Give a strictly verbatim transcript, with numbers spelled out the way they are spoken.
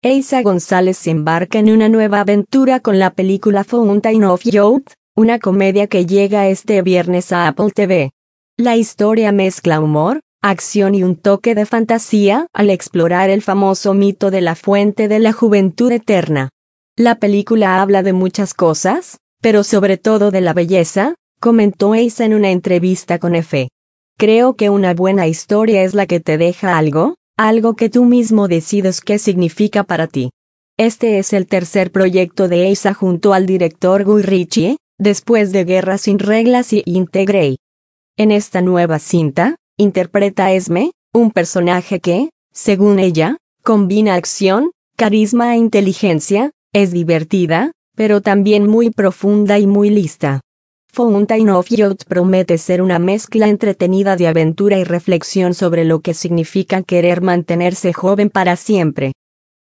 Eiza González se embarca en una nueva aventura con la película Fountain of Youth, una comedia que llega este viernes a Apple T V. La historia mezcla humor, acción y un toque de fantasía al explorar el famoso mito de la fuente de la juventud eterna. La película habla de muchas cosas, pero sobre todo de la belleza, comentó Eiza en una entrevista con E F E. Creo que una buena historia es la que te deja algo, algo que tú mismo decides qué significa para ti. Este es el tercer proyecto de Eiza junto al director Guy Ritchie, después de Guerra sin reglas y Inte Grey. En esta nueva cinta, interpreta a Esme, un personaje que, según ella, combina acción, carisma e inteligencia, es divertida, pero también muy profunda y muy lista. Fountain of Youth promete ser una mezcla entretenida de aventura y reflexión sobre lo que significa querer mantenerse joven para siempre.